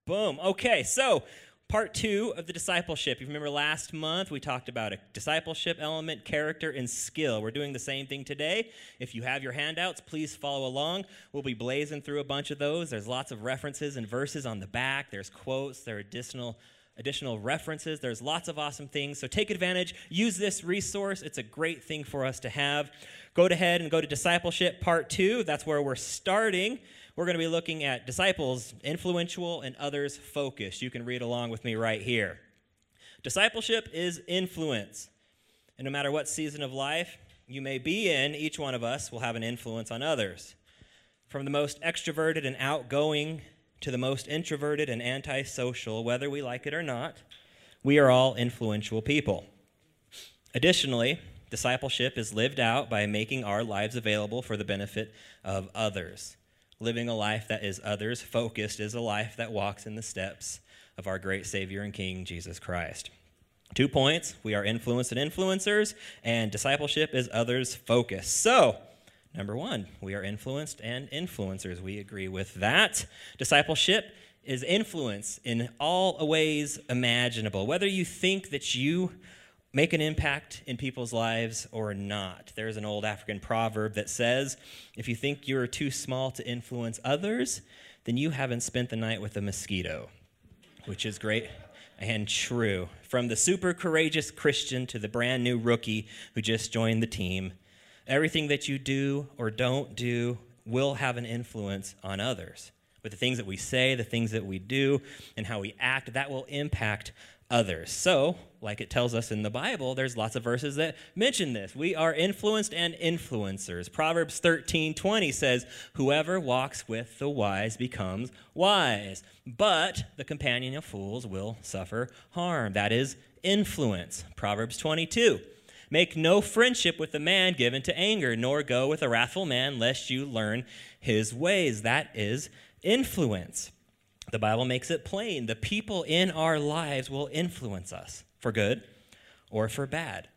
Boom. Okay, so part 2 of the discipleship. You remember last month we talked about a discipleship element, character, and skill. We're doing the same thing today. If you have your handouts, please follow along. We'll be blazing through a bunch of those. There's lots of references and verses on the back. There's quotes. There are additional references. There's lots of awesome things. So take advantage. Use this resource. It's a great thing for us to have. Go ahead and go to discipleship part 2. That's where we're starting. We're going to be looking at disciples, influential, and others focused. You can read along with me right here. Discipleship is influence. And no matter what season of life you may be in, each one of us will have an influence on others. From the most extroverted and outgoing to the most introverted and antisocial, whether we like it or not, we are all influential people. Additionally, discipleship is lived out by making our lives available for the benefit of others. Living a life that is others-focused is a life that walks in the steps of our great Savior and King, Jesus Christ. 2 points, we are influenced and influencers, and discipleship is others-focused. So, number 1, we are influenced and influencers. We agree with that. Discipleship is influence in all ways imaginable. Whether you think that you make an impact in people's lives or not. There's an old African proverb that says, if you think you're too small to influence others, then you haven't spent the night with a mosquito, which is great and true. From the super courageous Christian to the brand new rookie who just joined the team, everything that you do or don't do will have an influence on others. With the things that we say, the things that we do, and how we act, that will impact others. So, like it tells us in the Bible, there's lots of verses that mention this. We are influenced and influencers. Proverbs 13:20 says, whoever walks with the wise becomes wise, but the companion of fools will suffer harm. That is influence. Proverbs 22. Make no friendship with a man given to anger, nor go with a wrathful man, lest you learn his ways. That is influence. The Bible makes it plain. The people in our lives will influence us for good or for bad.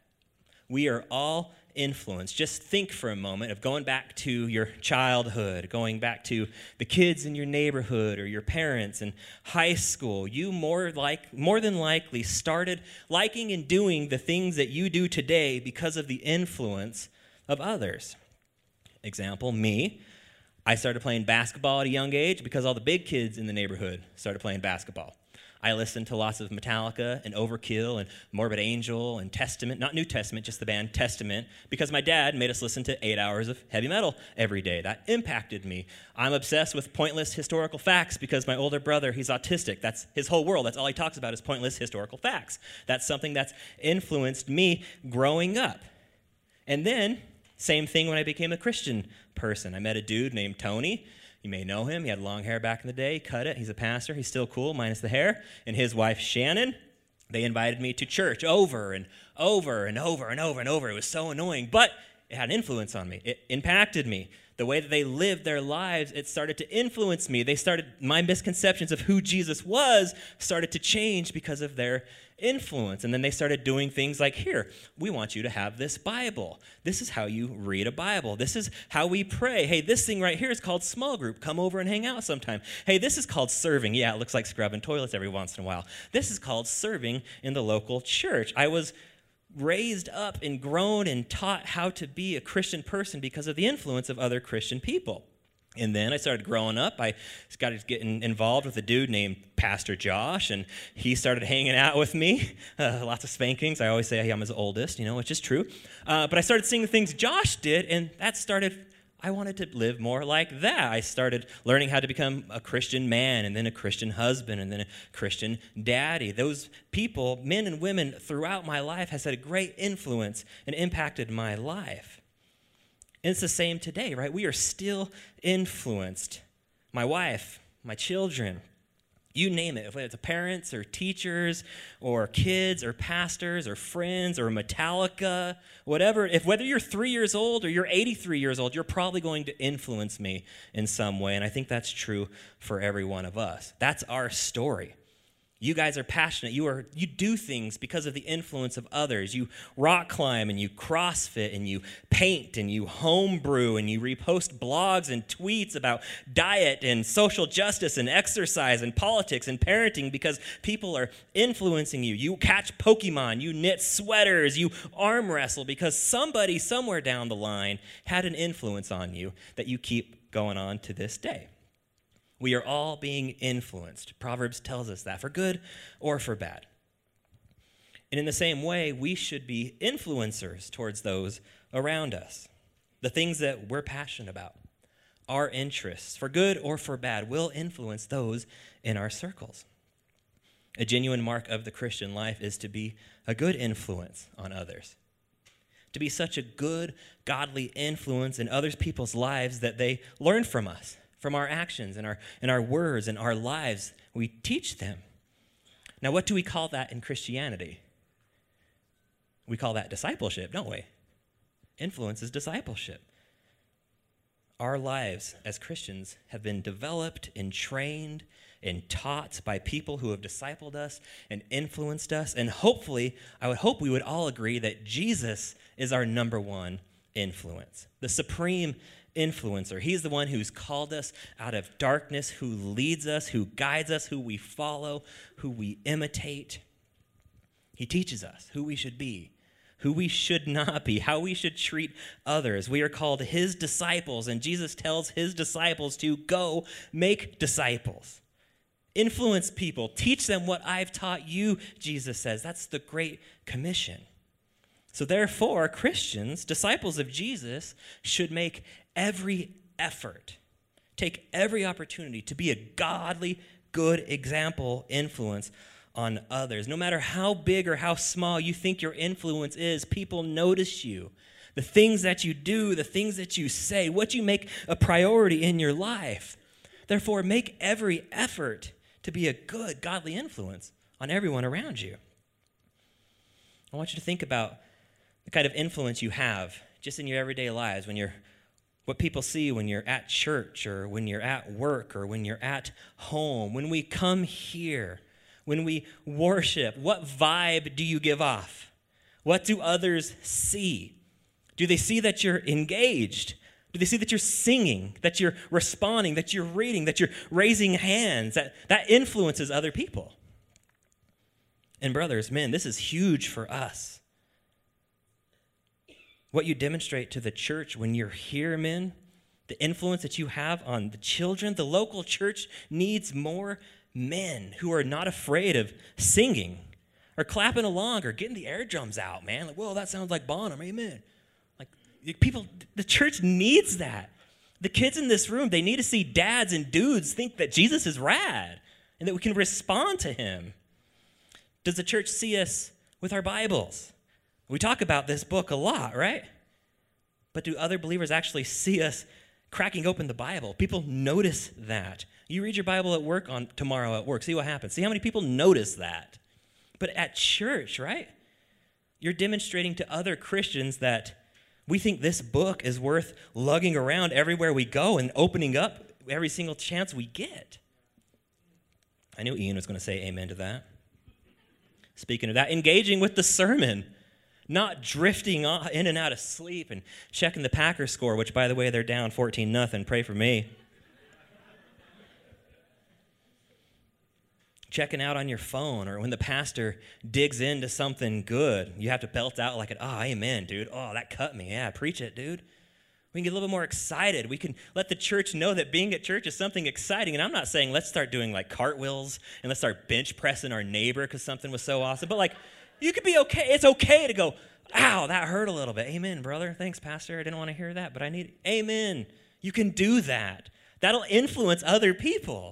We are all influenced. Just think for a moment of going back to your childhood, going back to the kids in your neighborhood or your parents in high school. You more than likely started liking and doing the things that you do today because of the influence of others. Example, me. I started playing basketball at a young age because all the big kids in the neighborhood started playing basketball. I listened to lots of Metallica and Overkill and Morbid Angel and Testament, not New Testament, just the band Testament, because my dad made us listen to 8 hours of heavy metal every day. That impacted me. I'm obsessed with pointless historical facts because my older brother, he's autistic. That's his whole world. That's all he talks about is pointless historical facts. That's something that's influenced me growing up. And then, same thing when I became a Christian person. I met a dude named Tony. You may know him. He had long hair back in the day. He cut it. He's a pastor. He's still cool, minus the hair. And his wife, Shannon, they invited me to church over and over and over and over and over. It was so annoying, but it had an influence on me. It impacted me. The way that they lived their lives, it started to influence me. My misconceptions of who Jesus was started to change because of their influence. And then they started doing things like, here, we want you to have this Bible. This is how you read a Bible. This is how we pray. Hey, this thing right here is called small group. Come over and hang out sometime. Hey, this is called serving. Yeah, it looks like scrubbing toilets every once in a while. This is called serving in the local church. I was raised up and grown and taught how to be a Christian person because of the influence of other Christian people. And then I started growing up. I started getting involved with a dude named Pastor Josh, and he started hanging out with me. Lots of spankings. I always say I'm his oldest, which is true. But I started seeing the things Josh did, and I wanted to live more like that. I started learning how to become a Christian man, and then a Christian husband, and then a Christian daddy. Those people, men and women throughout my life, has had a great influence and impacted my life. And it's the same today, right? We are still influenced. My wife, my children, you name it. Whether it's parents or teachers or kids or pastors or friends or Metallica, whatever. Whether you're 3 years old or you're 83 years old, you're probably going to influence me in some way. And I think that's true for every one of us. That's our story. You guys are passionate. You do things because of the influence of others. You rock climb and you CrossFit and you paint and you homebrew and you repost blogs and tweets about diet and social justice and exercise and politics and parenting because people are influencing you. You catch Pokemon, you knit sweaters, you arm wrestle because somebody somewhere down the line had an influence on you that you keep going on to this day. We are all being influenced. Proverbs tells us that, for good or for bad. And in the same way, we should be influencers towards those around us. The things that we're passionate about, our interests, for good or for bad, will influence those in our circles. A genuine mark of the Christian life is to be a good influence on others. To be such a good, godly influence in other people's lives that they learn from us. From our actions and our words and our lives, we teach them. Now, what do we call that in Christianity? We call that discipleship, don't we? Influence is discipleship. Our lives as Christians have been developed and trained and taught by people who have discipled us and influenced us. And hopefully, I would hope we would all agree that Jesus is our number one influence, the supreme influencer. He's the one who's called us out of darkness, who leads us, who guides us, who we follow, who we imitate. He teaches us who we should be, who we should not be, how we should treat others. We are called his disciples, and Jesus tells his disciples to go make disciples. Influence people. Teach them what I've taught you, Jesus says. That's the Great Commission. So therefore, Christians, disciples of Jesus, should make every effort, take every opportunity to be a godly, good example, influence on others. No matter how big or how small you think your influence is, people notice you. The things that you do, the things that you say, what you make a priority in your life. Therefore, make every effort to be a good, godly influence on everyone around you. I want you to think about the kind of influence you have just in your everyday lives, what people see when you're at church or when you're at work or when you're at home, when we come here, when we worship. What vibe do you give off? What do others see? Do they see that you're engaged? Do they see that you're singing, that you're responding, that you're reading, that you're raising hands? That influences other people. And brothers, men, this is huge for us. What you demonstrate to the church when you're here, men, the influence that you have on the children, the local church needs more men who are not afraid of singing or clapping along or getting the air drums out, man. Like, whoa, that sounds like Bonham, amen. Like, people, the church needs that. The kids in this room, they need to see dads and dudes think that Jesus is rad and that we can respond to him. Does the church see us with our Bibles? We talk about this book a lot, right? But do other believers actually see us cracking open the Bible? People notice that. You read your Bible at work tomorrow at work. See what happens. See how many people notice that. But at church, right? You're demonstrating to other Christians that we think this book is worth lugging around everywhere we go and opening up every single chance we get. I knew Ian was going to say amen to that. Speaking of that, engaging with the sermon. Not drifting in and out of sleep and checking the Packers score, which, by the way, they're down 14-0. Pray for me. Checking out on your phone, or when the pastor digs into something good, you have to belt out like, oh, amen, dude. Oh, that cut me. Yeah, preach it, dude. We can get a little bit more excited. We can let the church know that being at church is something exciting. And I'm not saying let's start doing like cartwheels and let's start bench pressing our neighbor because something was so awesome. But like, you could be okay. It's okay to go, ow, that hurt a little bit. Amen, brother. Thanks, pastor. I didn't want to hear that, but I need it. Amen. You can do that. That'll influence other people.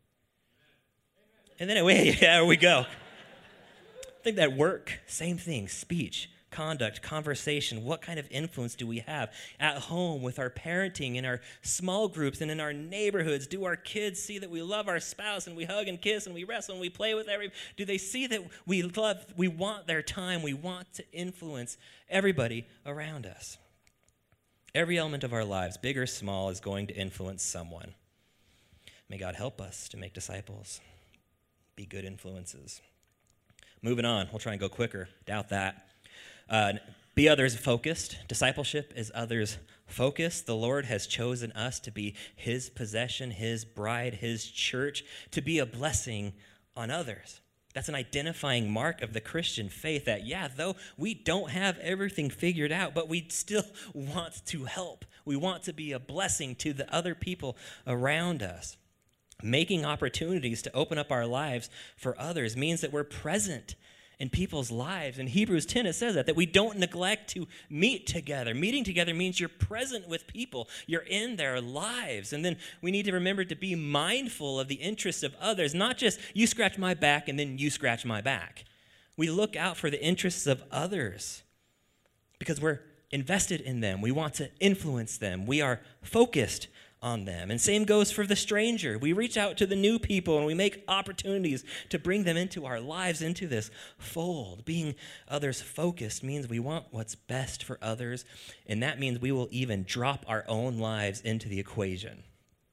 And then, there we go. I think that work, same thing, speech, conduct, conversation. What kind of influence do we have at home with our parenting, in our small groups, and in our neighborhoods? Do our kids see that we love our spouse and we hug and kiss and we wrestle and we play with everybody? Do they see that we want their time, we want to influence everybody around us? Every element of our lives, big or small, is going to influence someone. May God help us to make disciples. Be good influences. Moving on. We'll try and go quicker. Doubt that. Be others focused. Discipleship is others focused. The Lord has chosen us to be his possession, his bride, his church, to be a blessing on others. That's an identifying mark of the Christian faith that, yeah, though we don't have everything figured out, but we still want to help. We want to be a blessing to the other people around us. Making opportunities to open up our lives for others means that we're present in people's lives. In Hebrews 10, it says that we don't neglect to meet together. Meeting together means you're present with people. You're in their lives. And then we need to remember to be mindful of the interests of others, not just you scratch my back and then you scratch my back. We look out for the interests of others because we're invested in them. We want to influence them. We are focused on them. And same goes for the stranger. We reach out to the new people and we make opportunities to bring them into our lives, into this fold. Being others focused means we want what's best for others, and that means we will even drop our own lives into the equation.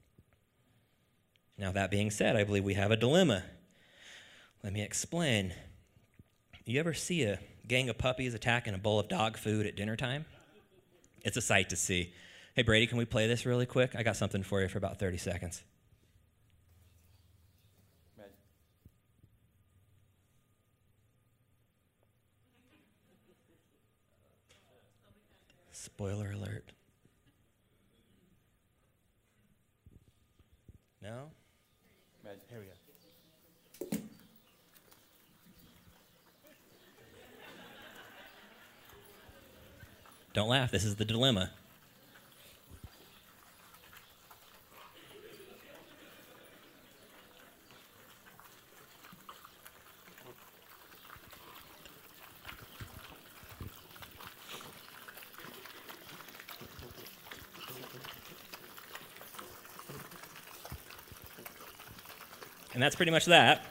Now, that being said, I believe we have a dilemma. Let me explain. You ever see a gang of puppies attacking a bowl of dog food at dinner time? It's a sight to see. Hey, Brady, can we play this really quick? I got something for you for about 30 seconds. Ready. Spoiler alert. No? Ready. Here we go. Don't laugh. This is the dilemma. And that's pretty much that.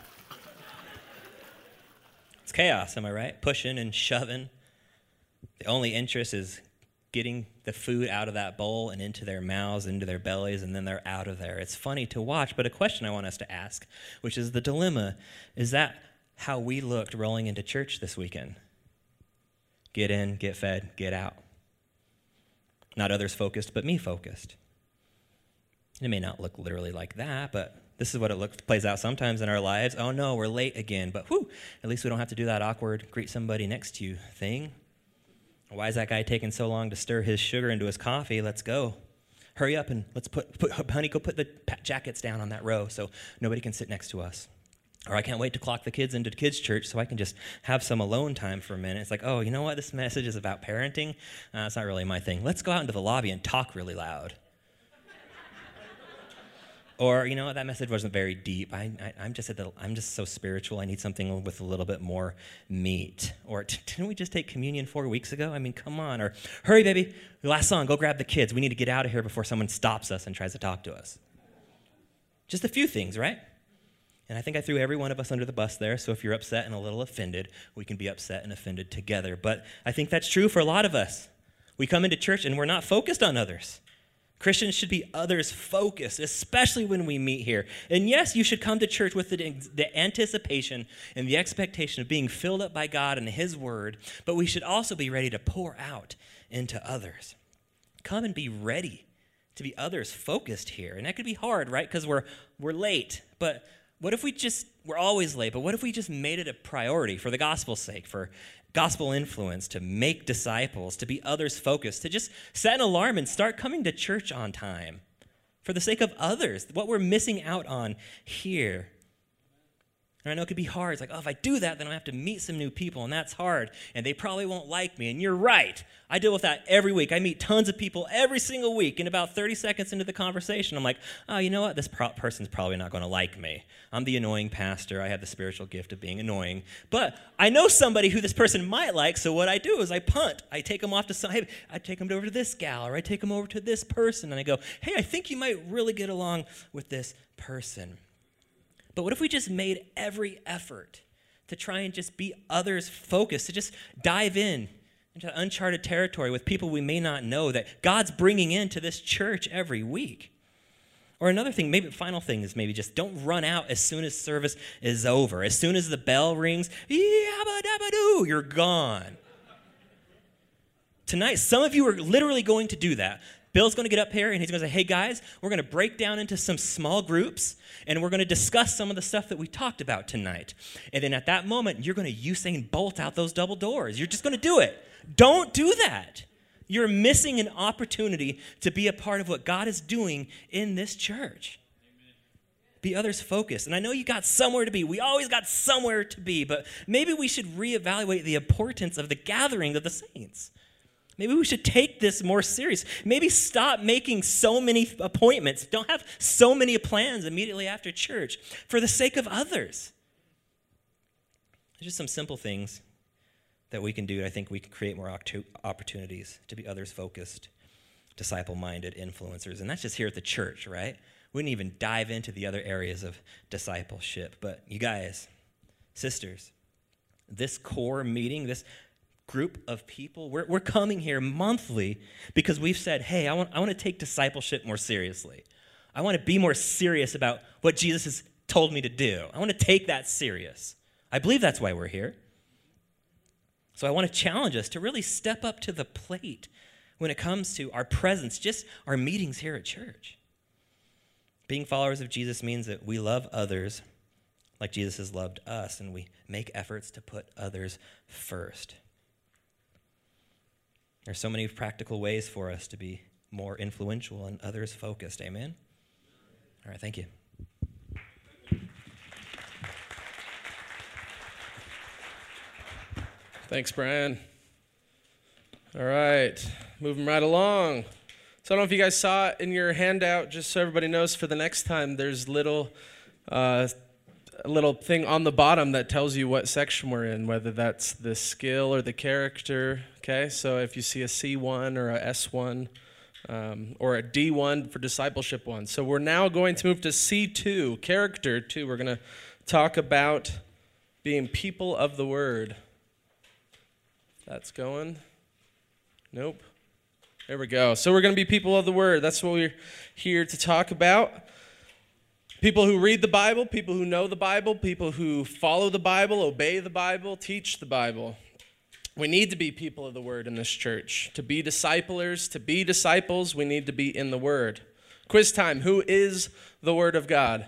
It's chaos, am I right? Pushing and shoving. The only interest is getting the food out of that bowl and into their mouths, into their bellies, and then they're out of there. It's funny to watch, but a question I want us to ask, which is the dilemma, is that how we looked rolling into church this weekend? Get in, get fed, get out. Not others focused, but me focused. It may not look literally like that, but this is what it plays out sometimes in our lives. Oh no, we're late again, but whew, at least we don't have to do that awkward greet somebody next to you thing. Why is that guy taking so long to stir his sugar into his coffee? Let's go. Hurry up and let's honey, go put the jackets down on that row so nobody can sit next to us. Or I can't wait to clock the kids into kids' church so I can just have some alone time for a minute. It's like, oh, you know what? This message is about parenting. It's not really my thing. Let's go out into the lobby and talk really loud. Or, you know what, that message wasn't very deep. I'm just so spiritual. I need something with a little bit more meat. Or, didn't we just take communion 4 weeks ago? I mean, come on. Or, hurry, baby. Last song, go grab the kids. We need to get out of here before someone stops us and tries to talk to us. Just a few things, right? And I think I threw every one of us under the bus there, so if you're upset and a little offended, we can be upset and offended together. But I think that's true for a lot of us. We come into church and we're not focused on others. Christians should be others focused, especially when we meet here. And yes, you should come to church with the anticipation and the expectation of being filled up by God and his word, but we should also be ready to pour out into others. Come and be ready to be others focused here. And that could be hard, right? Because we're late. But what if we're always late, but what if we just made it a priority for the gospel's sake, for gospel influence, to make disciples, to be others focused, to just set an alarm and start coming to church on time for the sake of others, what we're missing out on here. And I know it could be hard. It's like, oh, if I do that, then I have to meet some new people, and that's hard, and they probably won't like me. And you're right. I deal with that every week. I meet tons of people every single week, and about 30 seconds into the conversation, I'm like, oh, you know what? This person's probably not going to like me. I'm the annoying pastor. I have the spiritual gift of being annoying. But I know somebody who this person might like, so what I do is I punt. I take them off to some, hey, I take them over to this gal, or I take them over to this person, and I go, hey, I think you might really get along with this person. But what if we just made every effort to try and just be others focused, to just dive into uncharted territory with people we may not know that God's bringing into this church every week? Or another thing, maybe final thing is maybe just don't run out as soon as service is over. As soon as the bell rings, yabba-dabba-doo, you're gone. Tonight, some of you are literally going to do that. Bill's going to get up here and he's going to say, hey guys, we're going to break down into some small groups and we're going to discuss some of the stuff that we talked about tonight. And then at that moment, you're going to Usain Bolt out those double doors. You're just going to do it. Don't do that. You're missing an opportunity to be a part of what God is doing in this church. Amen. Be others focused. And I know you got somewhere to be. We always got somewhere to be, but maybe we should reevaluate the importance of the gathering of the saints. Maybe we should take this more serious. Maybe stop making so many appointments. Don't have so many plans immediately after church for the sake of others. There's just some simple things that we can do. I think we can create more opportunities to be others-focused, disciple-minded influencers. And that's just here at the church, right? We didn't even dive into the other areas of discipleship. But you guys, sisters, this core meeting, this group of people, we're coming here monthly because we've said, hey, I want to take discipleship more seriously. I want to be more serious about what Jesus has told me to do. I want to take that serious. I believe that's why we're here. So I want to challenge us to really step up to the plate when it comes to our presence, just our meetings here at church. Being followers of Jesus means that we love others like Jesus has loved us, and we make efforts to put others first. There's so many practical ways for us to be more influential and others focused. Amen? All right, thank you. Thanks, Brian. All right, moving right along. So I don't know if you guys saw it in your handout, just so everybody knows for the next time, there's a little thing on the bottom that tells you what section we're in, whether that's the skill or the character, okay? So if you see a C1 or a S1 or a D1 for discipleship 1. So we're now going to move to C2, character 2. We're going to talk about being people of the word. That's going. Nope. There we go. So we're going to be people of the word. That's what we're here to talk about. People who read the Bible, people who know the Bible, people who follow the Bible, obey the Bible, teach the Bible. We need to be people of the word in this church. To be disciplers, to be disciples, we need to be in the word. Quiz time. Who is the word of God?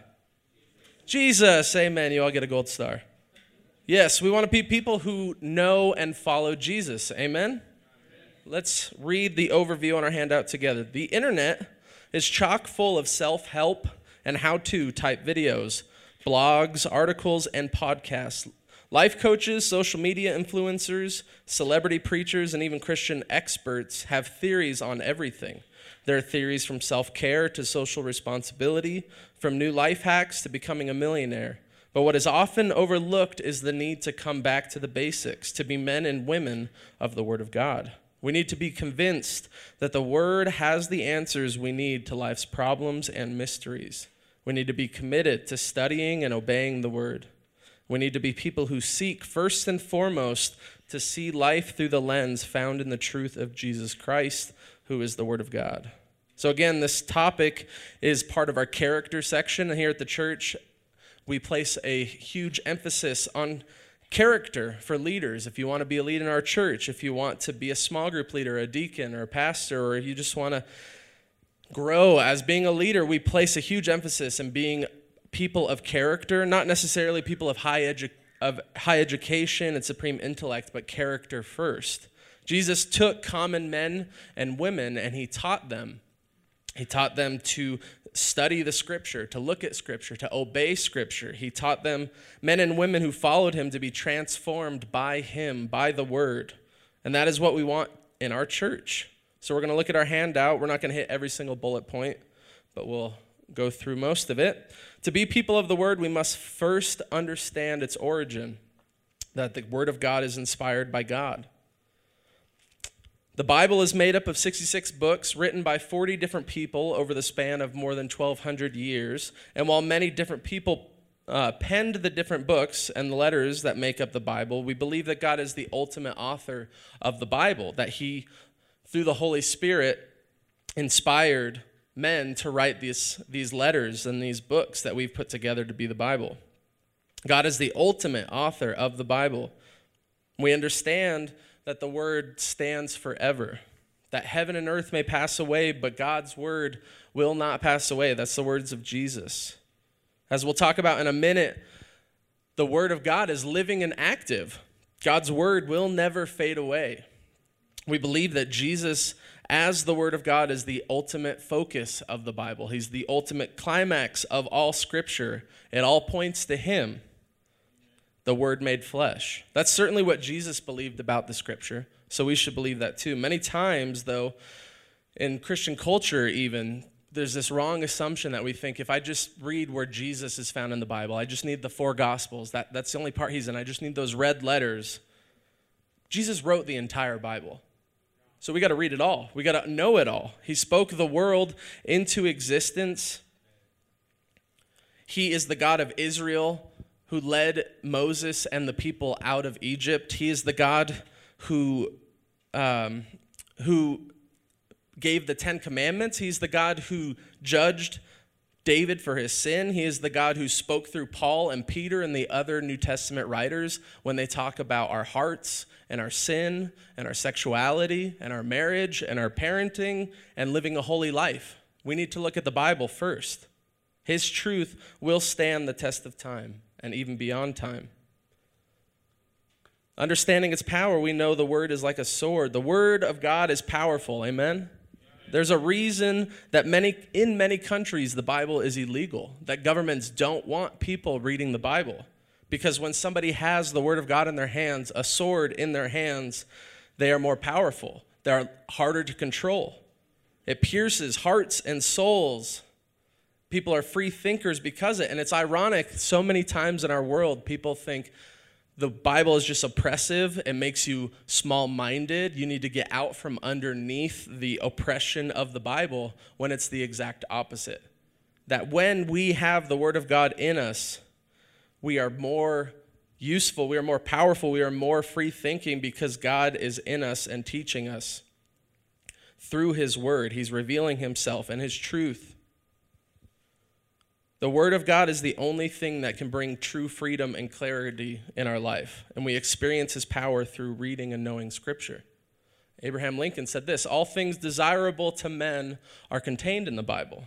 Jesus. Amen. You all get a gold star. Yes, we want to be people who know and follow Jesus. Amen? Let's read the overview on our handout together. The internet is chock full of self-help and how-to type videos, blogs, articles, and podcasts. Life coaches, social media influencers, celebrity preachers, and even Christian experts have theories on everything. There are theories from self-care to social responsibility, from new life hacks to becoming a millionaire. But what is often overlooked is the need to come back to the basics, to be men and women of the Word of God. We need to be convinced that the Word has the answers we need to life's problems and mysteries. We need to be committed to studying and obeying the Word. We need to be people who seek first and foremost to see life through the lens found in the truth of Jesus Christ, who is the Word of God. So again, this topic is part of our character section here at the church. We place a huge emphasis on character for leaders. If you want to be a leader in our church, if you want to be a small group leader, a deacon, or a pastor, or you just want to grow as being a leader, we place a huge emphasis in being people of character, not necessarily people of high education and supreme intellect, but character first. Jesus took common men and women and he taught them. He taught them to study the Scripture, to look at Scripture, to obey Scripture. He taught them, men and women who followed him, to be transformed by him, by the Word. And that is what we want in our church. So we're going to look at our handout. We're not going to hit every single bullet point, but we'll go through most of it. To be people of the Word, we must first understand its origin, that the Word of God is inspired by God. The Bible is made up of 66 books written by 40 different people over the span of more than 1,200 years. And while many different people penned the different books and the letters that make up the Bible, we believe that God is the ultimate author of the Bible, that he, through the Holy Spirit, inspired men to write these letters and these books that we've put together to be the Bible. God is the ultimate author of the Bible. We understand that the word stands forever, that heaven and earth may pass away, but God's word will not pass away. That's the words of Jesus. As we'll talk about in a minute, the word of God is living and active. God's word will never fade away. We believe that Jesus, as the word of God, is the ultimate focus of the Bible. He's the ultimate climax of all Scripture. It all points to him, the Word made flesh. That's certainly what Jesus believed about the Scripture, so we should believe that too. Many times, though, in Christian culture even, there's this wrong assumption that we think if I just read where Jesus is found in the Bible, I just need the 4 Gospels, that's the only part he's in, I just need those red letters. Jesus wrote the entire Bible. So we got to read it all. We got to know it all. He spoke the world into existence. He is the God of Israel who led Moses and the people out of Egypt. He is the God who gave the 10 Commandments. He's the God who judged David for his sin. He is the God who spoke through Paul and Peter and the other New Testament writers when they talk about our hearts and our sin and our sexuality and our marriage and our parenting and living a holy life. We need to look at the Bible first. His truth will stand the test of time and even beyond time. Understanding its power, we know the word is like a sword. The word of God is powerful, amen? There's a reason that in many countries the Bible is illegal, that governments don't want people reading the Bible. Because when somebody has the word of God in their hands, a sword in their hands, they are more powerful. They are harder to control. It pierces hearts and souls. People are free thinkers because of it. And it's ironic, so many times in our world, people think the Bible is just oppressive. It makes you small-minded. You need to get out from underneath the oppression of the Bible, when it's the exact opposite. That when we have the word of God in us, we are more useful, we are more powerful, we are more free-thinking because God is in us and teaching us. Through his word, he's revealing himself and his truth. The word of God is the only thing that can bring true freedom and clarity in our life, and we experience his power through reading and knowing Scripture. Abraham Lincoln said this: all things desirable to men are contained in the Bible.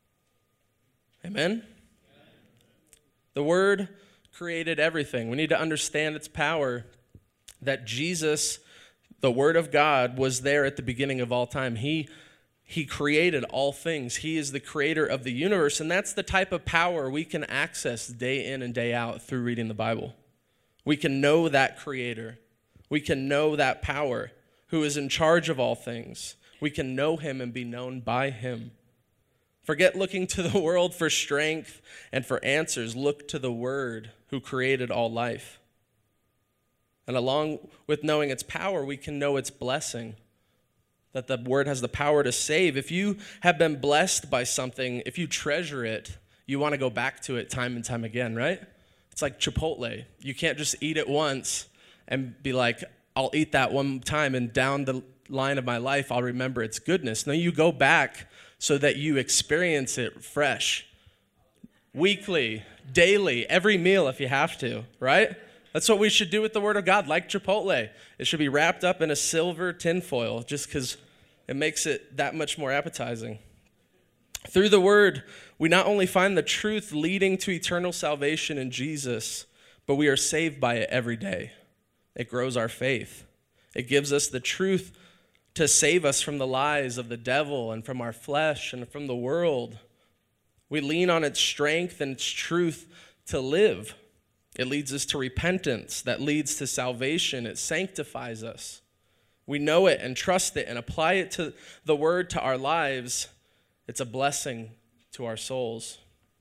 Amen? The word created everything. We need to understand its power, that Jesus, the word of God, was there at the beginning of all time. He created all things. He is the creator of the universe, and that's the type of power we can access day in and day out through reading the Bible. We can know that creator. We can know that power who is in charge of all things. We can know him and be known by him. Forget looking to the world for strength and for answers. Look to the Word who created all life. And along with knowing its power, we can know its blessing, that the Word has the power to save. If you have been blessed by something, if you treasure it, you want to go back to it time and time again, right? It's like Chipotle. You can't just eat it once and be like, I'll eat that one time and down the line of my life I'll remember its goodness. No, you go back so that you experience it fresh, weekly, daily, every meal if you have to, right? That's what we should do with the Word of God, like Chipotle. It should be wrapped up in a silver tinfoil just because it makes it that much more appetizing. Through the Word, we not only find the truth leading to eternal salvation in Jesus, but we are saved by it every day. It grows our faith. It gives us the truth to save us from the lies of the devil and from our flesh and from the world. We lean on its strength and its truth to live. It leads us to repentance that leads to salvation. It sanctifies us. We know it and trust it and apply it to the word to our lives. It's a blessing to our souls.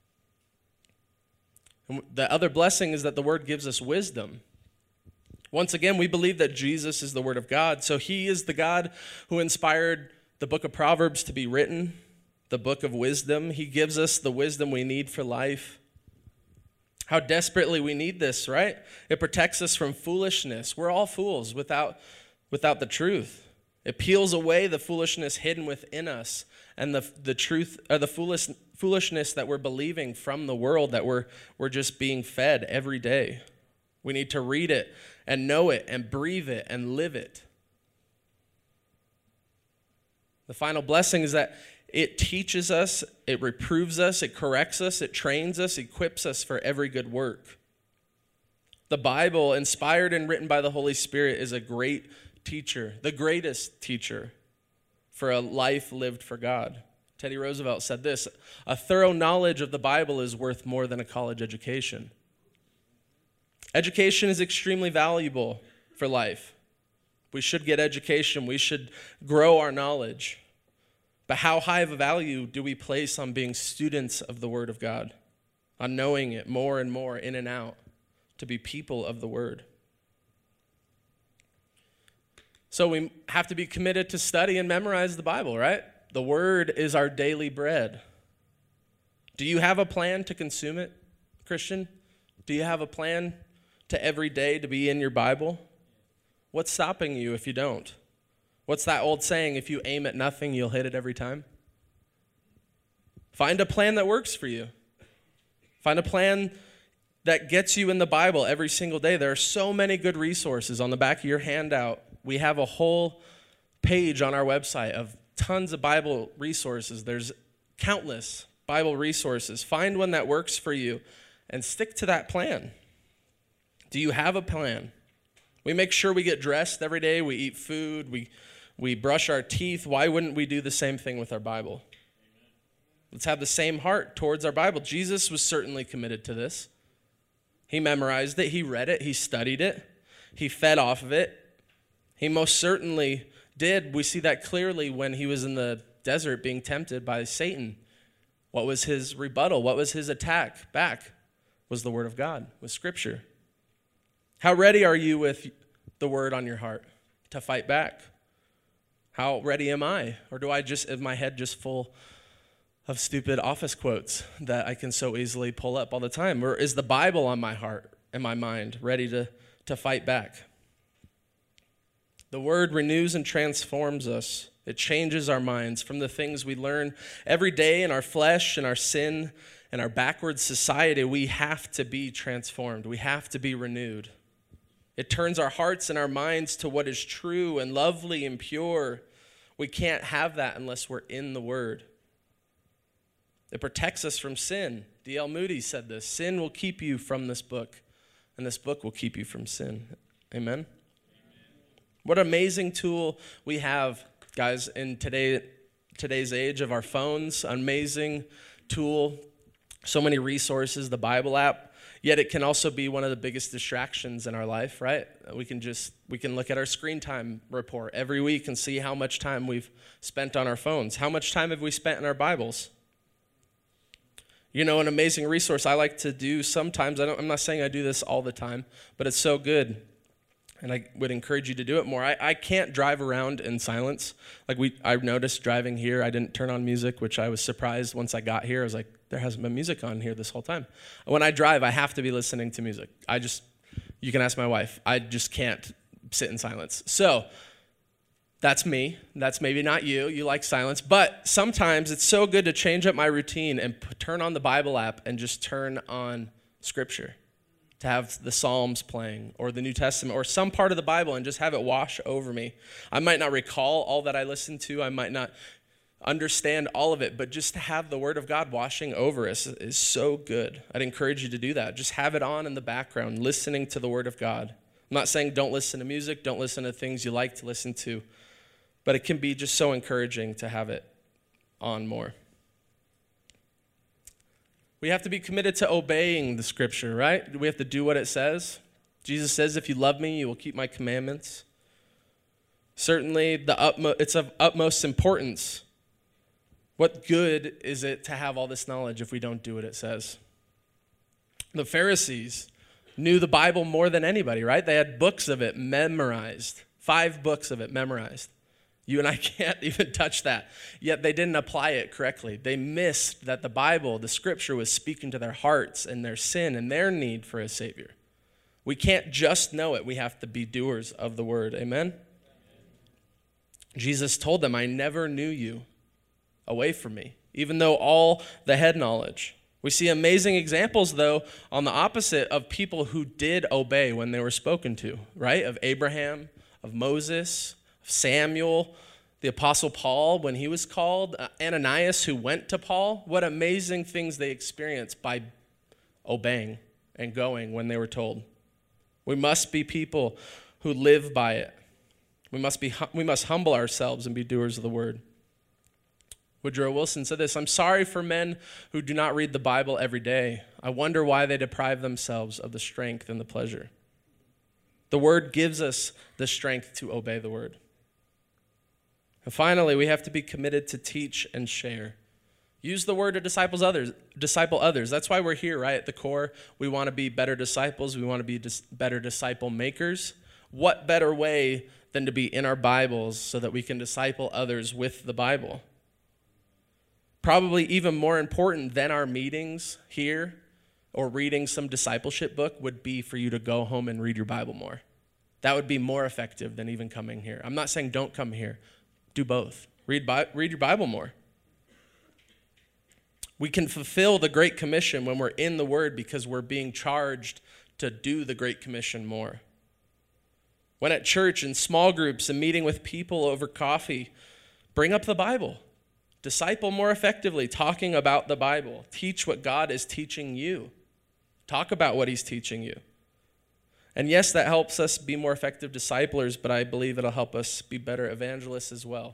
And the other blessing is that the word gives us wisdom. Once again, we believe that Jesus is the Word of God. So he is the God who inspired the book of Proverbs to be written, the book of wisdom. He gives us the wisdom we need for life. How desperately we need this, right? It protects us from foolishness. We're all fools without the truth. It peels away the foolishness hidden within us and the truth, or the foolishness that we're believing from the world that we're just being fed every day. We need to read it and know it and breathe it and live it. The final blessing is that it teaches us, it reproves us, it corrects us, it trains us, equips us for every good work. The Bible, inspired and written by the Holy Spirit, is a great teacher, the greatest teacher for a life lived for God. Teddy Roosevelt said this: "A thorough knowledge of the Bible is worth more than a college education." Education is extremely valuable for life. We should get education. We should grow our knowledge. But how high of a value do we place on being students of the Word of God, on knowing it more and more in and out, to be people of the Word? So we have to be committed to study and memorize the Bible, right? The Word is our daily bread. Do you have a plan to consume it, Christian? Do you have a plan to every day to be in your Bible? What's stopping you if you don't? What's that old saying, if you aim at nothing, you'll hit it every time? Find a plan that works for you. Find a plan that gets you in the Bible every single day. There are so many good resources on the back of your handout. We have a whole page on our website of tons of Bible resources. There's countless Bible resources. Find one that works for you and stick to that plan. Do you have a plan? We make sure we get dressed every day. We eat food. We brush our teeth. Why wouldn't we do the same thing with our Bible? Let's have the same heart towards our Bible. Jesus was certainly committed to this. He memorized it. He read it. He studied it. He fed off of it. He most certainly did. We see that clearly when he was in the desert being tempted by Satan. What was his rebuttal? What was his attack back? Was the Word of God, was Scripture. How ready are you with the Word on your heart to fight back? How ready am I? Or is my head just full of stupid office quotes that I can so easily pull up all the time? Or is the Bible on my heart and my mind ready to fight back? The Word renews and transforms us. It changes our minds from the things we learn every day in our flesh and our sin and our backward society. We have to be transformed. We have to be renewed. It turns our hearts and our minds to what is true and lovely and pure. We can't have that unless we're in the Word. It protects us from sin. D.L. Moody said this: "Sin will keep you from this book, and this book will keep you from sin." Amen? What an amazing tool we have, guys, in today's age of our phones. Amazing tool. So many resources, the Bible app. Yet it can also be one of the biggest distractions in our life, right? We can look at our screen time report every week and see how much time we've spent on our phones. How much time have we spent in our Bibles? You know, an amazing resource I like to do sometimes, I'm not saying I do this all the time, but it's so good. And I would encourage you to do it more. I can't drive around in silence. I noticed driving here, I didn't turn on music, which I was surprised once I got here. I was like, there hasn't been music on here this whole time. When I drive, I have to be listening to music. You can ask my wife. I just can't sit in silence. So that's me. That's maybe not you. You like silence. But sometimes it's so good to change up my routine and turn on the Bible app and just turn on Scripture. To have the Psalms playing or the New Testament or some part of the Bible and just have it wash over me. I might not recall all that I listened to. I might not understand all of it, but just to have the Word of God washing over us is so good. I'd encourage you to do that. Just have it on in the background, listening to the Word of God. I'm not saying don't listen to music, don't listen to things you like to listen to, but it can be just so encouraging to have it on more. We have to be committed to obeying the Scripture, right? We have to do what it says. Jesus says, if you love me, you will keep my commandments. Certainly, it's of utmost importance. What good is it to have all this knowledge if we don't do what it says? The Pharisees knew the Bible more than anybody, right? They had books of it memorized, 5 books of it memorized. You and I can't even touch that. Yet they didn't apply it correctly. They missed that the Bible, the Scripture, was speaking to their hearts and their sin and their need for a Savior. We can't just know it. We have to be doers of the Word. Amen? Jesus told them, I never knew you. Away from me, even though all the head knowledge. We see amazing examples, though, on the opposite of people who did obey when they were spoken to, right? Of Abraham, of Moses, of Samuel, the Apostle Paul when he was called, Ananias who went to Paul. What amazing things they experienced by obeying and going when they were told. We must be people who live by it. We must humble ourselves and be doers of the word. Woodrow Wilson said this, I'm sorry for men who do not read the Bible every day. I wonder why they deprive themselves of the strength and the pleasure. The word gives us the strength to obey the word. And finally, we have to be committed to teach and share. Use the word to disciple others. That's why we're here, right? At the core, we want to be better disciples. We want to be better disciple makers. What better way than to be in our Bibles so that we can disciple others with the Bible? Probably even more important than our meetings here or reading some discipleship book would be for you to go home and read your Bible more. That would be more effective than even coming here. I'm not saying don't come here. Do both. Read your Bible more. We can fulfill the Great Commission when we're in the Word because we're being charged to do the Great Commission more. When at church, in small groups, and meeting with people over coffee, bring up the Bible. Disciple more effectively, talking about the Bible. Teach what God is teaching you. Talk about what he's teaching you. And yes, that helps us be more effective disciplers, but I believe it'll help us be better evangelists as well.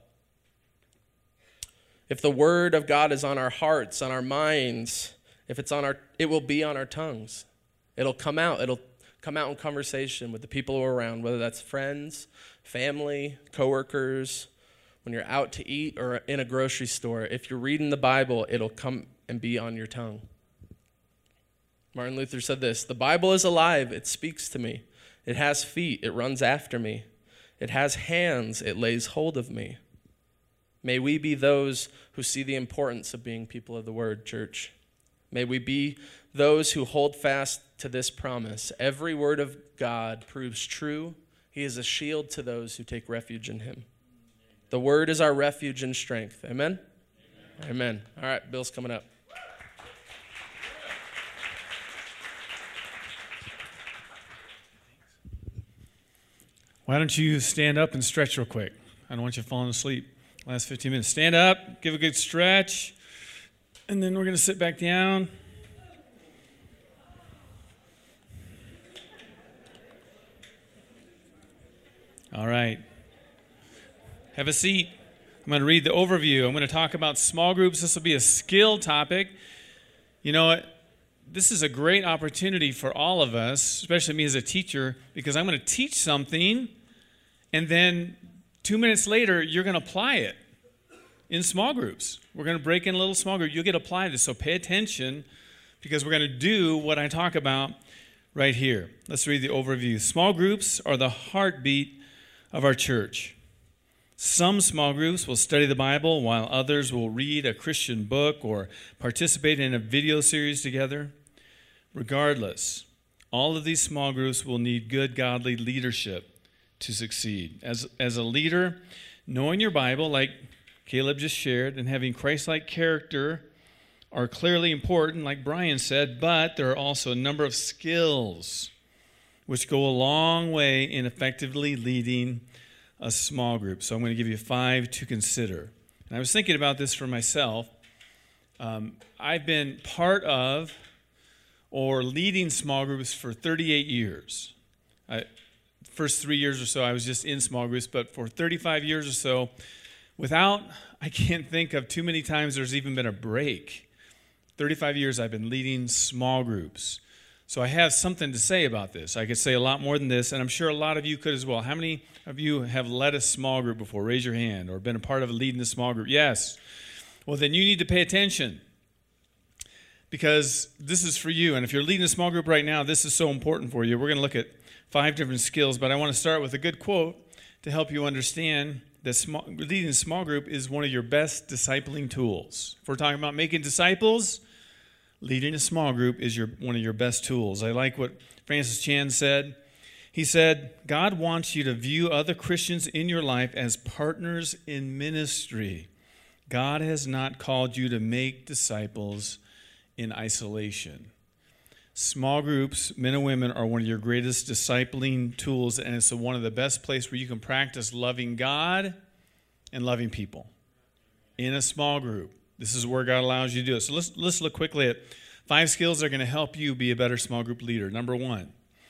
If the word of God is on our hearts, on our minds, it will be on our tongues. It'll come out in conversation with the people who are around, whether that's friends, family, coworkers, when you're out to eat or in a grocery store. If you're reading the Bible, it'll come and be on your tongue. Martin Luther said this, the Bible is alive, it speaks to me. It has feet, it runs after me. It has hands, it lays hold of me. May we be those who see the importance of being people of the word, church. May we be those who hold fast to this promise. Every word of God proves true. He is a shield to those who take refuge in him. The word is our refuge and strength. Amen? Amen. All right, Bill's coming up. Why don't you stand up and stretch real quick? I don't want you falling asleep. Last 15 minutes. Stand up, give a good stretch, and then we're going to sit back down. All right. Have a seat. I'm going to read the overview. I'm going to talk about small groups. This will be a skill topic. You know what? This is a great opportunity for all of us, especially me as a teacher, because I'm going to teach something, and then 2 minutes later, you're going to apply it in small groups. We're going to break in a little small group. You'll get to apply this, so pay attention, because we're going to do what I talk about right here. Let's read the overview. Small groups are the heartbeat of our church. Some small groups will study the Bible, while others will read a Christian book or participate in a video series together. Regardless, all of these small groups will need good, godly leadership to succeed. As a leader, knowing your Bible, like Caleb just shared, and having Christ-like character are clearly important, like Brian said, but there are also a number of skills which go a long way in effectively leading a small group. So I'm going to give you 5 to consider. And I was thinking about this for myself. I've been part of or leading small groups for 38 years. First 3 years or so, I was just in small groups, but for 35 years or so, I can't think of too many times there's even been a break. 35 years I've been leading small groups. So I have something to say about this. I could say a lot more than this, and I'm sure a lot of you could as well. How many of you have led a small group before? Raise your hand. Or been a part of leading a small group? Yes. Well, then you need to pay attention, because this is for you. And if you're leading a small group right now, this is so important for you. We're going to look at 5 different skills, but I want to start with a good quote to help you understand that leading a small group is one of your best discipling tools. If we're talking about making disciples, leading a small group is one of your best tools. I like what Francis Chan said. He said, God wants you to view other Christians in your life as partners in ministry. God has not called you to make disciples in isolation. Small groups, men and women, are one of your greatest discipling tools, and it's one of the best places where you can practice loving God and loving people in a small group. This is where God allows you to do it. So let's look quickly at 5 skills that are going to help you be a better small group leader. Number 1,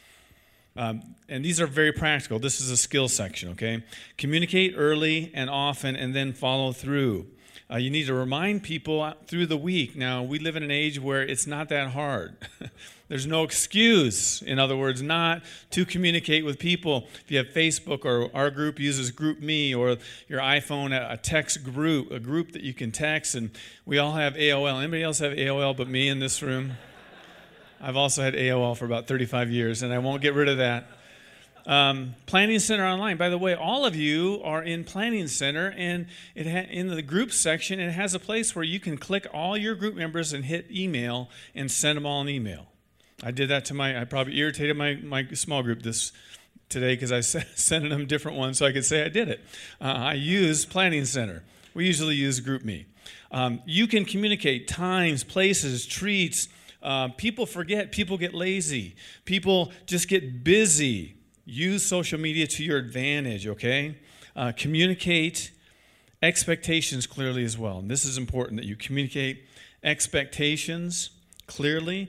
and these are very practical. This is a skill section, okay? Communicate early and often, and then follow through. You need to remind people through the week. Now, we live in an age where it's not that hard. There's no excuse, in other words, not to communicate with people. If you have Facebook, or our group uses GroupMe, or your iPhone, a text group, a group that you can text, and we all have AOL. Anybody else have AOL but me in this room? I've also had AOL for about 35 years, and I won't get rid of that. Planning Center Online. By the way, all of you are in Planning Center, and in the group section, it has a place where you can click all your group members and hit email and send them all an email. I did that I probably irritated my small group today because I sent them different ones so I could say I did it. I use Planning Center. We usually use GroupMe. You can communicate times, places, treats. People forget. People get lazy. People just get busy. Use social media to your advantage, okay? Communicate expectations clearly as well. And this is important, that you communicate expectations clearly.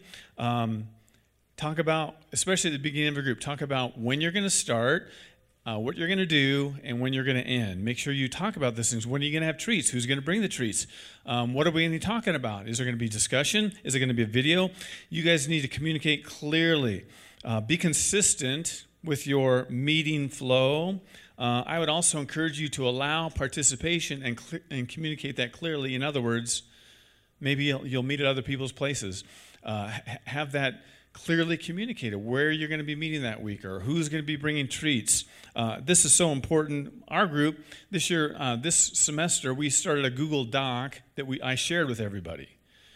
Talk about, especially at the beginning of a group, talk about when you're going to start, what you're going to do, and when you're going to end. Make sure you talk about these things. When are you going to have treats? Who's going to bring the treats? What are we going to be talking about? Is there going to be discussion? Is it going to be a video? You guys need to communicate clearly. Be consistent with your meeting flow. I would also encourage you to allow participation and communicate that clearly. In other words, maybe you'll meet at other people's places. Have that clearly communicated, where you're going to be meeting that week, or who's going to be bringing treats. This is so important. Our group, this this semester, we started a Google Doc that I shared with everybody.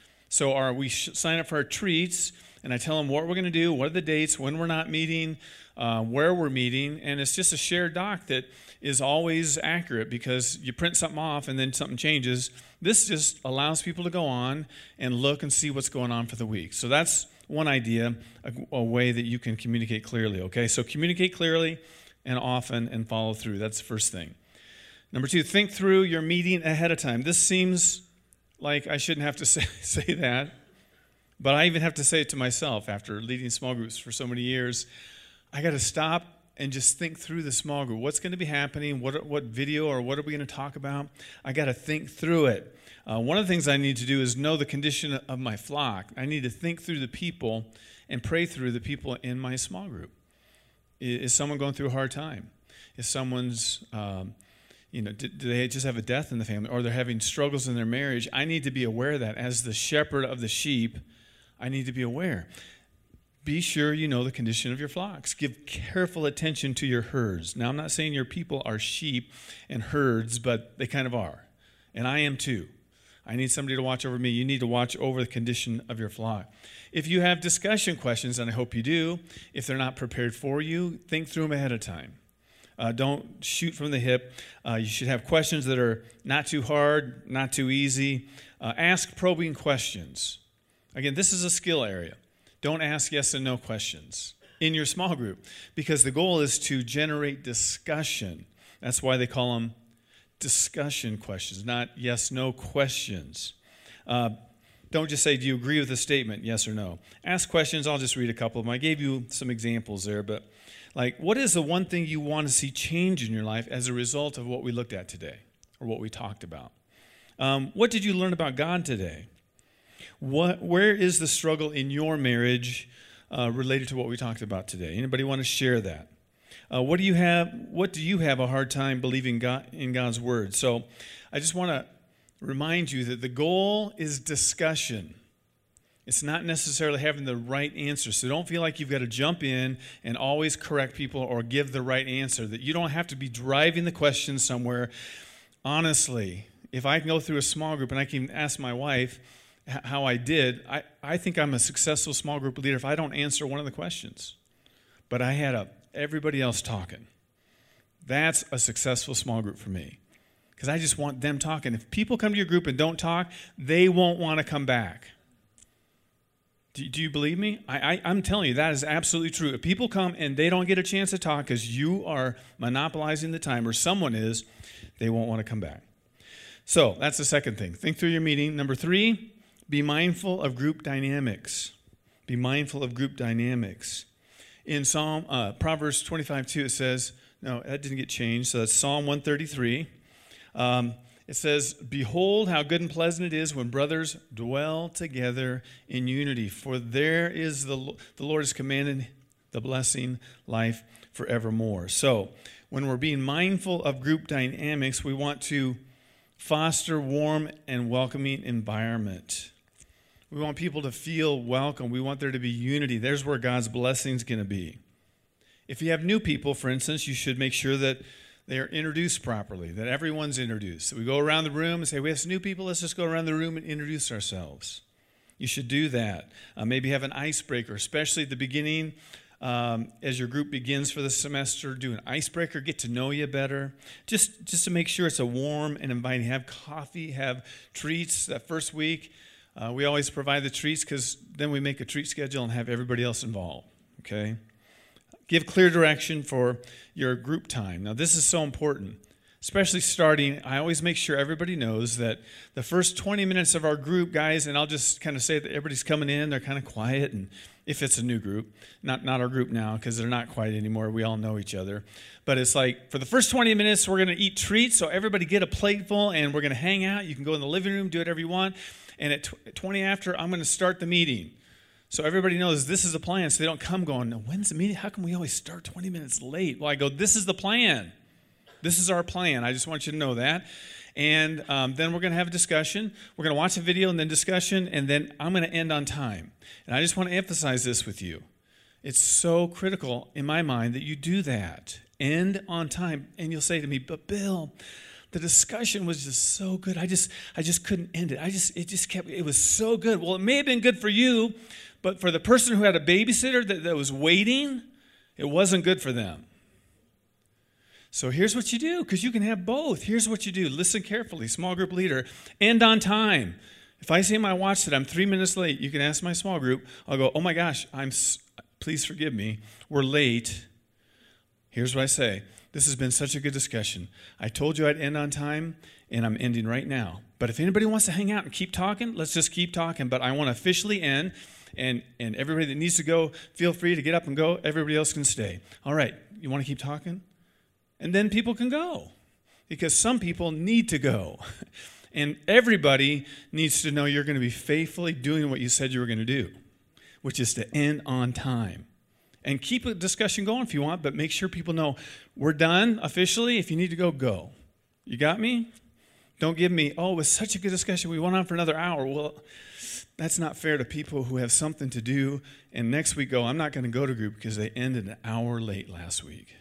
So we sign up for our treats, and I tell them what we're going to do, what are the dates, when we're not meeting, where we're meeting, and it's just a shared doc that is always accurate because you print something off and then something changes. This just allows people to go on and look and see what's going on for the week. So that's one idea, a way that you can communicate clearly, okay? So communicate clearly and often and follow through. That's the first thing. Number 2, think through your meeting ahead of time. This seems like I shouldn't have to say that, but I even have to say it to myself after leading small groups for so many years. I got to stop and just think through the small group. What's going to be happening? What video or what are we going to talk about? I got to think through it. One of the things I need to do is know the condition of my flock. I need to think through the people and pray through the people in my small group. Is someone going through a hard time? Is someone's, do they just have a death in the family, or they're having struggles in their marriage? I need to be aware of that. As the shepherd of the sheep, I need to be aware. Be sure you know the condition of your flocks. Give careful attention to your herds. Now, I'm not saying your people are sheep and herds, but they kind of are. And I am too. I need somebody to watch over me. You need to watch over the condition of your flock. If you have discussion questions, and I hope you do, if they're not prepared for you, think through them ahead of time. Don't shoot from the hip. You should have questions that are not too hard, not too easy. Ask probing questions. Again, this is a skill area. Don't ask yes and no questions in your small group, because the goal is to generate discussion. That's why they call them discussion questions, not yes-no questions. Don't just say, do you agree with the statement, yes or no? Ask questions. I'll just read a couple of them. I gave you some examples there, but what is the one thing you want to see change in your life as a result of what we looked at today or what we talked about? What did you learn about God today? Where is the struggle in your marriage related to what we talked about today? Anybody want to share that? What do you have a hard time believing in God's word? So I just want to remind you that the goal is discussion. It's not necessarily having the right answer. So don't feel like you've got to jump in and always correct people or give the right answer, that you don't have to be driving the question somewhere. Honestly, if I can go through a small group and I can ask my wife how I did, I think I'm a successful small group leader if I don't answer one of the questions. But I had everybody else talking. That's a successful small group for me, because I just want them talking. If people come to your group and don't talk, they won't want to come back. Do you believe me? I'm telling you, that is absolutely true. If people come and they don't get a chance to talk because you are monopolizing the time, or someone is, they won't want to come back. So that's the second thing. Think through your meeting. Number 3, be mindful of group dynamics. Be mindful of group dynamics. In Proverbs 25:2, it says, no, that didn't get changed, so that's Psalm 133. It says, behold how good and pleasant it is when brothers dwell together in unity. For there is the Lord has commanded the blessing, life forevermore. So when we're being mindful of group dynamics, we want to foster warm and welcoming environment. We want people to feel welcome. We want there to be unity. There's where God's blessing is going to be. If you have new people, for instance, you should make sure that they are introduced properly, that everyone's introduced. So we go around the room and say, we have some new people, let's just go around the room and introduce ourselves. You should do that. Maybe have an icebreaker, especially at the beginning, as your group begins for the semester. Do an icebreaker, get to know you better, just to make sure it's a warm and inviting. Have coffee, have treats that first week. We always provide the treats because then we make a treat schedule and have everybody else involved, okay? Give clear direction for your group time. Now, this is so important, especially starting. I always make sure everybody knows that the first 20 minutes of our group, guys, and I'll just kind of say that everybody's coming in, they're kind of quiet, and if it's a new group, not our group now because they're not quiet anymore. We all know each other. But it's like for the first 20 minutes, we're going to eat treats, so everybody get a plateful, and we're going to hang out. You can go in the living room, do whatever you want, and at 20 after, I'm going to start the meeting. So everybody knows this is the plan, so they don't come going, when's the meeting? How come we always start 20 minutes late? Well, I go, this is the plan. This is our plan. I just want you to know that. And then we're going to have a discussion. We're going to watch a video and then discussion, and then I'm going to end on time. And I just want to emphasize this with you. It's so critical in my mind that you do that. End on time. And you'll say to me, but Bill, the discussion was just so good. I just couldn't end it. It was so good. Well, it may have been good for you, but for the person who had a babysitter that was waiting, it wasn't good for them. So here's what you do, because you can have both. Here's what you do. Listen carefully. Small group leader, end on time. If I see in my watch that I'm 3 minutes late, you can ask my small group. I'll go, oh my gosh, please forgive me. We're late. Here's what I say. This has been such a good discussion. I told you I'd end on time, and I'm ending right now. But if anybody wants to hang out and keep talking, let's just keep talking. But I want to officially end. And everybody that needs to go, feel free to get up and go. Everybody else can stay. All right, you want to keep talking? And then people can go, because some people need to go. And everybody needs to know you're going to be faithfully doing what you said you were going to do, which is to end on time. And keep a discussion going if you want, but make sure people know we're done officially. If you need to go, go. You got me? Don't give me, oh, it was such a good discussion. We went on for another hour. Well, that's not fair to people who have something to do. And next week go, I'm not going to go to group because they ended an hour late last week.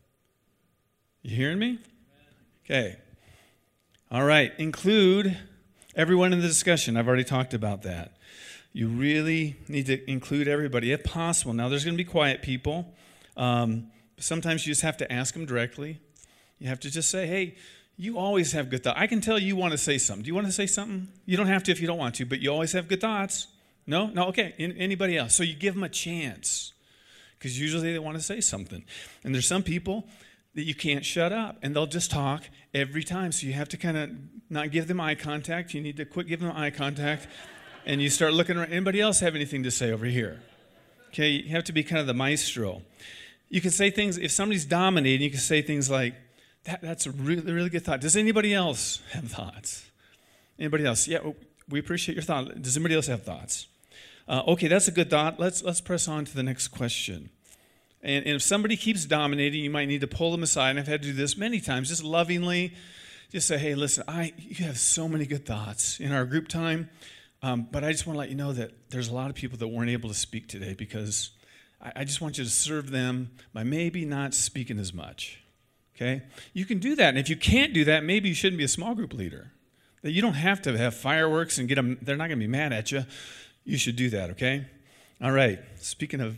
You hearing me? Okay. All right. Include everyone in the discussion. I've already talked about that. You really need to include everybody if possible. Now, there's going to be quiet people. Sometimes you just have to ask them directly. You have to just say, hey, you always have good thoughts. I can tell you want to say something. Do you want to say something? You don't have to if you don't want to, but you always have good thoughts. No? No? Okay. Anybody else? So you give them a chance, because usually they want to say something. And there's some people that you can't shut up, and they'll just talk every time. So you have to kind of not give them eye contact. You need to quit giving them eye contact, and you start looking around. Anybody else have anything to say over here? Okay, you have to be kind of the maestro. You can say things, if somebody's dominating, you can say things like, that's a really, really good thought. Does anybody else have thoughts? Anybody else? Yeah, we appreciate your thought. Does anybody else have thoughts? Okay, that's a good thought. Let's press on to the next question. And if somebody keeps dominating, you might need to pull them aside. And I've had to do this many times, just lovingly, just say, hey, listen, you have so many good thoughts in our group time, but I just want to let you know that there's a lot of people that weren't able to speak today because I just want you to serve them by maybe not speaking as much. Okay? You can do that. And if you can't do that, maybe you shouldn't be a small group leader. That you don't have to have fireworks and get them, they're not going to be mad at you. You should do that, okay? All right. Speaking of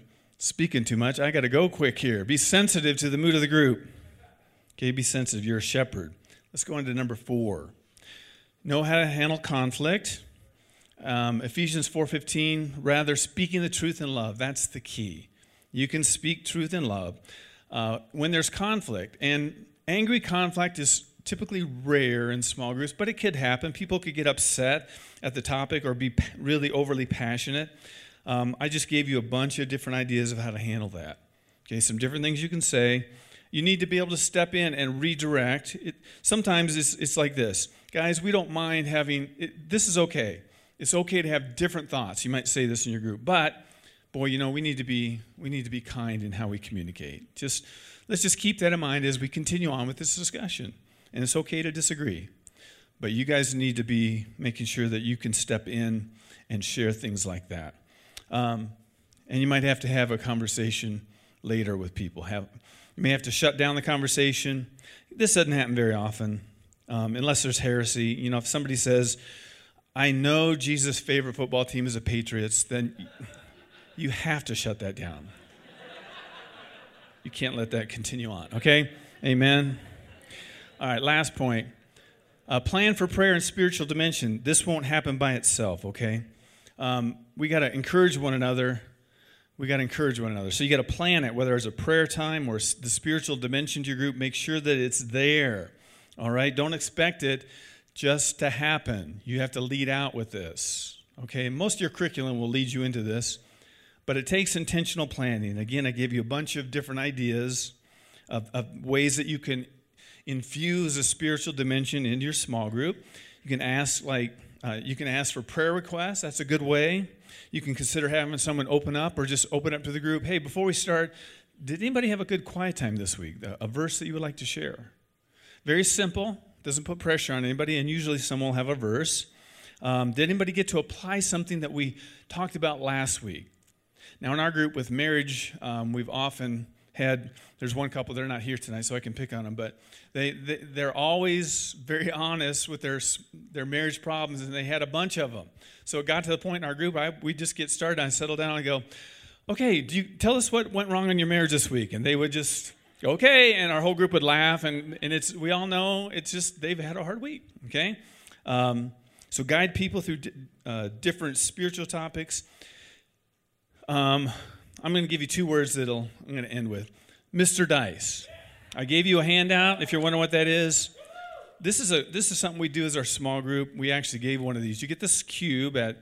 speaking too much. I got to go quick here. Be sensitive to the mood of the group. Okay, be sensitive. You're a shepherd. Let's go into number 4. Know how to handle conflict. Ephesians 4:15, rather speaking the truth in love. That's the key. You can speak truth in love when there's conflict. And angry conflict is typically rare in small groups, but it could happen. People could get upset at the topic or be really overly passionate. I just gave you a bunch of different ideas of how to handle that. Okay, some different things you can say. You need to be able to step in and redirect. Sometimes it's like this. Guys, we don't mind having, this is okay. It's okay to have different thoughts. You might say this in your group, but boy, we need to be kind in how we communicate. Let's just keep that in mind as we continue on with this discussion. And it's okay to disagree, but you guys need to be making sure that you can step in and share things like that. And you might have to have a conversation later with people. You may have to shut down the conversation. This doesn't happen very often, unless there's heresy. If somebody says, I know Jesus' favorite football team is the Patriots, then you have to shut that down. You can't let that continue on, okay? Amen? All right, last point. Plan for prayer and spiritual dimension. This won't happen by itself, okay? We got to encourage one another. So you got to plan it, whether it's a prayer time or the spiritual dimension to your group. Make sure that it's there, all right? Don't expect it just to happen. You have to lead out with this, okay? Most of your curriculum will lead you into this, but it takes intentional planning. Again, I gave you a bunch of different ideas of ways that you can infuse a spiritual dimension into your small group. You can ask for prayer requests. That's a good way. You can consider having someone open up or just open up to the group. Hey, before we start, did anybody have a good quiet time this week? A verse that you would like to share? Very simple. Doesn't put pressure on anybody, and usually someone will have a verse. Did anybody get to apply something that we talked about last week? Now, in our group with marriage, we've often had, there's one couple, they're not here tonight, so I can pick on them, but they're always very honest with their marriage problems, and they had a bunch of them. So it got to the point in our group, we just get started, I settle down and go, okay, tell us what went wrong in your marriage this week? And they would just, okay, and our whole group would laugh, and we all know it's just they've had a hard week, okay? So guide people through different spiritual topics. I'm going to give you 2 words I'm going to end with. Mr. Dice. I gave you a handout, if you're wondering what that is. This is something we do as our small group. We actually gave one of these. You get this cube and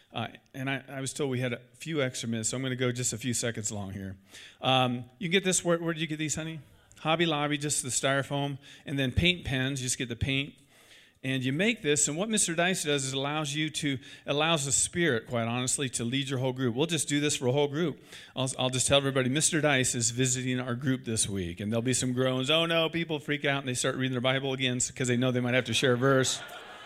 I was told we had a few extra minutes, so I'm going to go just a few seconds long here. You can get this, where did you get these, honey? Hobby Lobby, just the styrofoam, and then paint pens. You just get the paint. And you make this, and what Mr. Dice does is allows the Spirit, quite honestly, to lead your whole group. We'll just do this for a whole group. I'll just tell everybody, Mr. Dice is visiting our group this week, and there'll be some groans. Oh no, people freak out, and they start reading their Bible again because they know they might have to share a verse.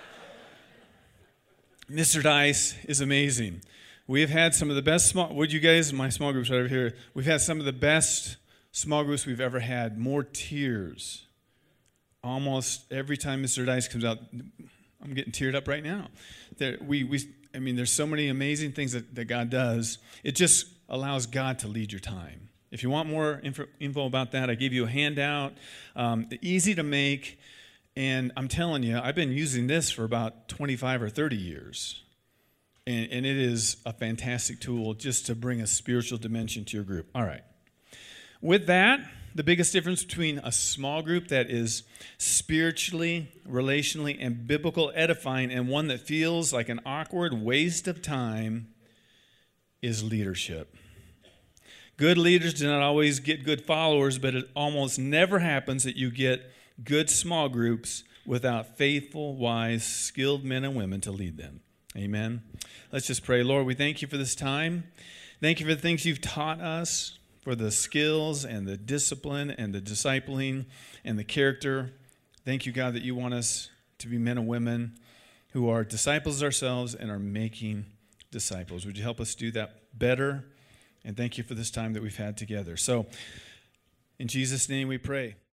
Mr. Dice is amazing. We have had some of the best my small groups right over here, we've had some of the best small groups we've ever had. More tears. Almost every time Mr. Dice comes out, I'm getting teared up right now. There's so many amazing things that God does. It just allows God to lead your time. If you want more info about that, I gave you a handout. Easy to make, and I'm telling you, I've been using this for about 25 or 30 years. And it is a fantastic tool just to bring a spiritual dimension to your group. All right. With that, the biggest difference between a small group that is spiritually, relationally, and biblical edifying and one that feels like an awkward waste of time is leadership. Good leaders do not always get good followers, but it almost never happens that you get good small groups without faithful, wise, skilled men and women to lead them. Amen. Let's just pray. Lord, we thank you for this time. Thank you for the things you've taught us, for the skills and the discipline and the discipling and the character. Thank you, God, that you want us to be men and women who are disciples ourselves and are making disciples. Would you help us do that better? And thank you for this time that we've had together. So, in Jesus' name we pray.